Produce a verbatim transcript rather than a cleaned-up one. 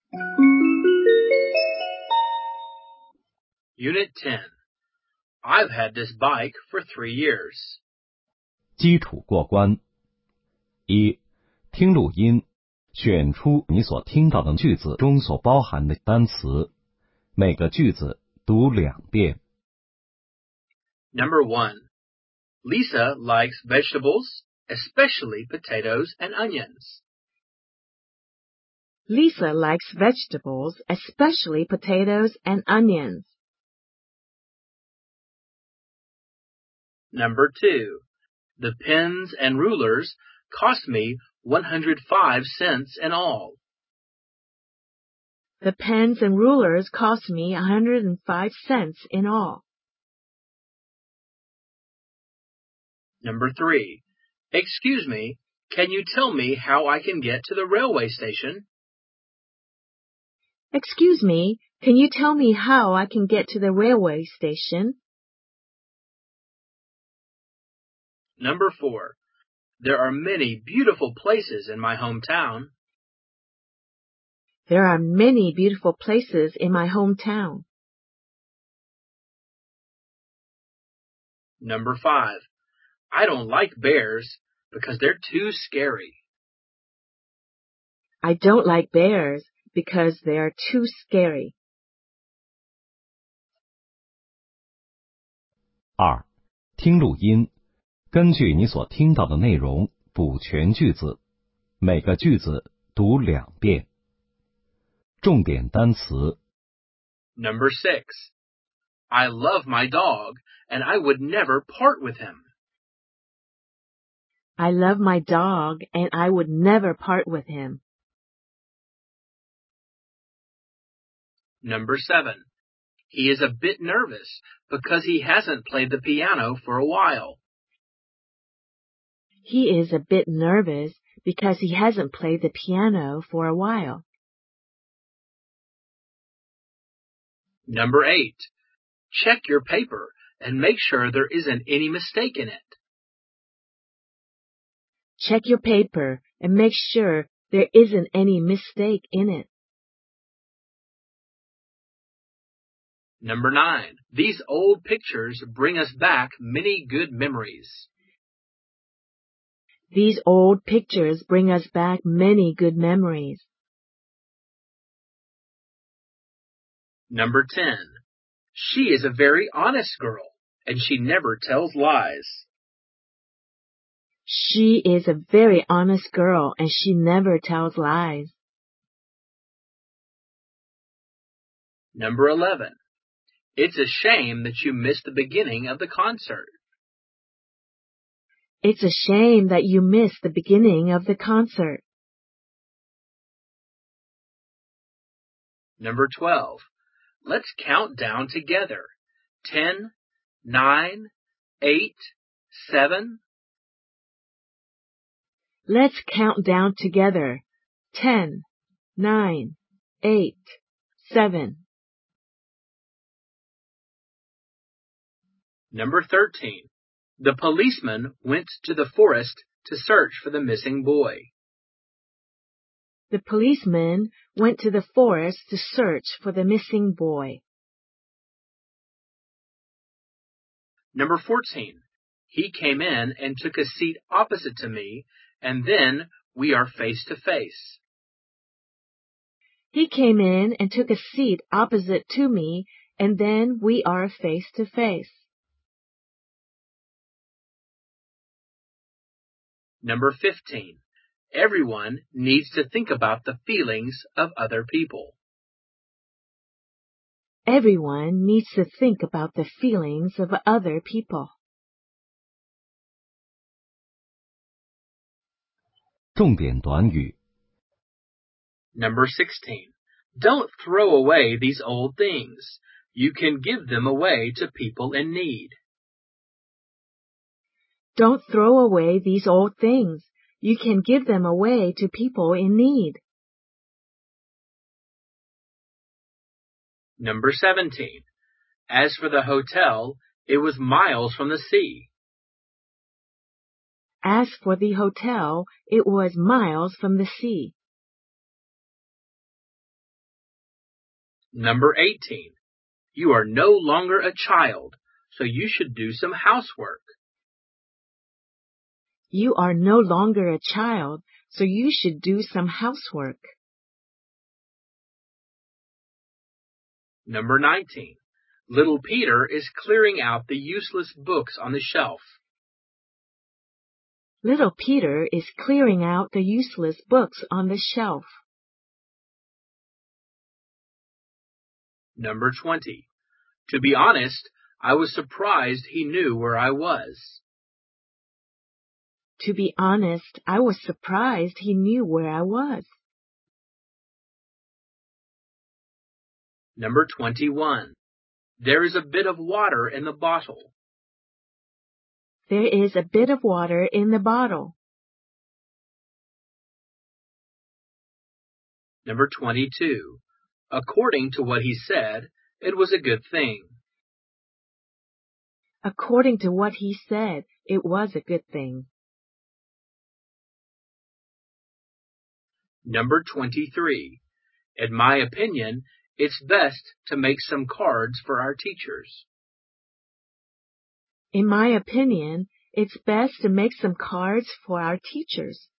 Unit ten. I've had this bike for three years. 基础过关。一、听录音，选出你所听到的句子中所包含的单词，每个句子读两遍。 Number one. Lisa likes vegetables, especially potatoes and onions. Lisa likes vegetables, especially potatoes and onions. Number two. The pens and rulers cost me one hundred five cents in all. The pens and rulers cost me one hundred five cents in all. Number three. Excuse me, can you tell me how I can get to the railway station? Excuse me, can you tell me how I can get to the railway station? Number four. There are many beautiful places in my hometown. There are many beautiful places in my hometown. Number five. I don't like bears because they're too scary. I don't like bears because they are too scary. 二、听录音，根据你所听到的内容补全句子，每个句子读两遍。重点单词。 Number six. I love my dog and I would never part with him. I love my dog and I would never part with him. Number seven. He is a bit nervous because he hasn't played the piano for a while. He is a bit nervous because he hasn't played the piano for a while. Number eight. Check your paper and make sure there isn't any mistake in it. Check your paper and make sure there isn't any mistake in it. Number nine. These old pictures bring us back many good memories. These old pictures bring us back many good memories. Number ten. She is a very honest girl, and she never tells lies. She is a very honest girl, and she never tells lies. Number eleven. It's a shame that you missed the beginning of the concert. It's a shame that you missed the beginning of the concert. Number twelve. Let's count down together. Ten, nine, eight, seven. Let's count down together. Ten, nine, eight, seven. Number thirteen. The policeman went to the forest to search for the missing boy. The policeman went to the forest to search for the missing boy. Number fourteen. He came in and took a seat opposite to me, and then we are face to face. He came in and took a seat opposite to me, and then we are face to face. Number fifteen. Everyone needs to think about the feelings of other people. Everyone needs to think about the feelings of other people. 重点短语。 Number sixteen. Don't throw away these old things. You can give them away to people in need. Don't throw away these old things. You can give them away to people in need. Number seventeen. As for the hotel, it was miles from the sea. As for the hotel, it was miles from the sea. Number eighteen. You are no longer a child, so you should do some housework. You are no longer a child, so you should do some housework. Number nineteen. Little Peter is clearing out the useless books on the shelf. Little Peter is clearing out the useless books on the shelf. Number twenty. To be honest, I was surprised he knew where I was. To be honest, I was surprised he knew where I was. Number twenty-one. There is a bit of water in the bottle. There is a bit of water in the bottle. Number twenty-two. According to what he said, it was a good thing. According to what he said, it was a good thing. Number twenty-three. In my opinion, it's best to make some cards for our teachers. In my opinion, it's best to make some cards for our teachers.